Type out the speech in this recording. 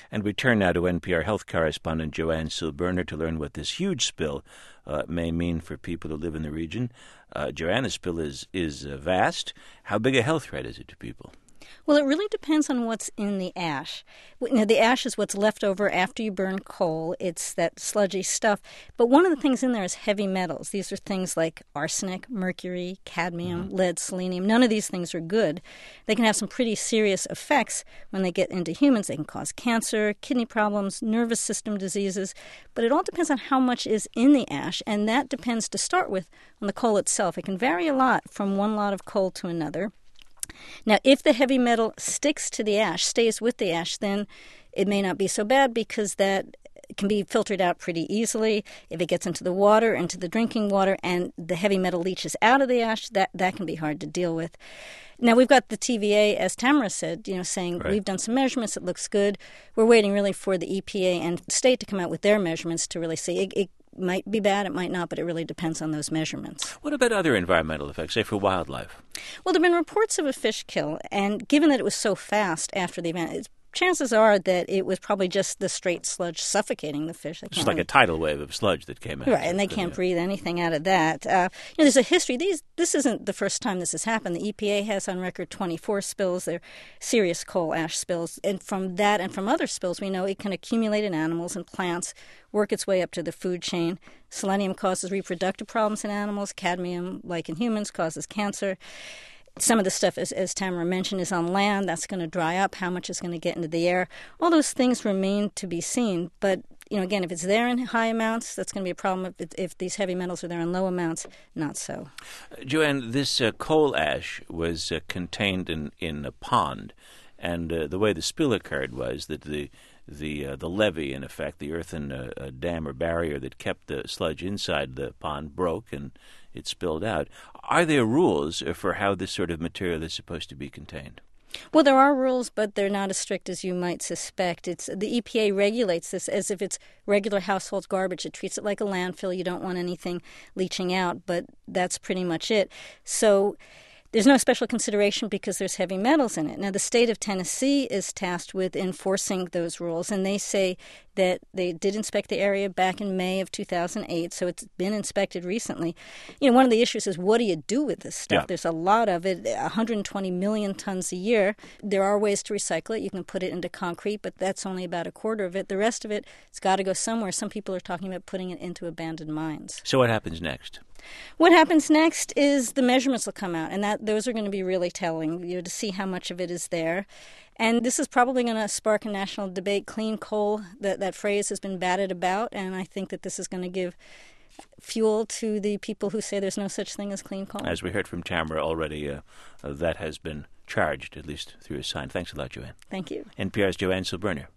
And we turn now to NPR health correspondent Joanne Silberner to learn what this huge spill may mean for people who live in the region. Joanne, the spill is vast. How big a health threat is it to people? Well, it really depends on what's in the ash. Now, the ash is what's left over after you burn coal. It's that sludgy stuff. But one of the things in there is heavy metals. These are things like arsenic, mercury, cadmium, lead, selenium. None of these things are good. They can have some pretty serious effects when they get into humans. They can cause cancer, kidney problems, nervous system diseases. But it all depends on how much is in the ash, and that depends, to start with, on the coal itself. It can vary a lot from one lot of coal to another. Now, if the heavy metal sticks to the ash, stays with the ash, then it may not be so bad because that can be filtered out pretty easily. If it gets into the water, into the drinking water, and the heavy metal leaches out of the ash, that can be hard to deal with. Now, we've got the TVA, as Tamara said, saying We've done some measurements, it looks good. We're waiting really for the EPA and state to come out with their measurements to really see. It might be bad, it might not, but it really depends on those measurements. What about other environmental effects, say for wildlife? Well, there have been reports of a fish kill, and given that it was so fast after the event, chances are that it was probably just the straight sludge suffocating the fish. It's like a tidal wave of sludge that came out. Right, and they can't breathe anything out of that. There's a history. This isn't the first time this has happened. The EPA has on record 24 spills. They're serious coal ash spills. And from that and from other spills, we know it can accumulate in animals and plants, work its way up to the food chain. Selenium causes reproductive problems in animals. Cadmium, like in humans, causes cancer. Some of the stuff, as Tamara mentioned, is on land. That's going to dry up. How much is going to get into the air? All those things remain to be seen. But, again, if it's there in high amounts, that's going to be a problem. If these heavy metals are there in low amounts, not so. Joanne, this coal ash was contained in a pond. And the way the spill occurred was that the levee, in effect, the earthen dam or barrier that kept the sludge inside the pond, broke and it spilled out. Are there rules for how this sort of material is supposed to be contained? Well, there are rules, but they're not as strict as you might suspect. The EPA regulates this as if it's regular household garbage. It treats it like a landfill. You don't want anything leaching out, but that's pretty much it. So there's no special consideration because there's heavy metals in it. Now, the state of Tennessee is tasked with enforcing those rules, and they say that they did inspect the area back in May of 2008, so it's been inspected recently. One of the issues is, what do you do with this stuff? Yeah. There's a lot of it, 120 million tons a year. There are ways to recycle it. You can put it into concrete, but that's only about a quarter of it. The rest of it, it's got to go somewhere. Some people are talking about putting it into abandoned mines. So what happens next? What happens next is the measurements will come out, and those are going to be really telling, to see how much of it is there. And this is probably going to spark a national debate. Clean coal, that phrase has been batted about, and I think that this is going to give fuel to the people who say there's no such thing as clean coal. As we heard from Tamara already, that has been charged, at least through a sign. Thanks a lot, Joanne. Thank you. NPR's Joanne Silberner.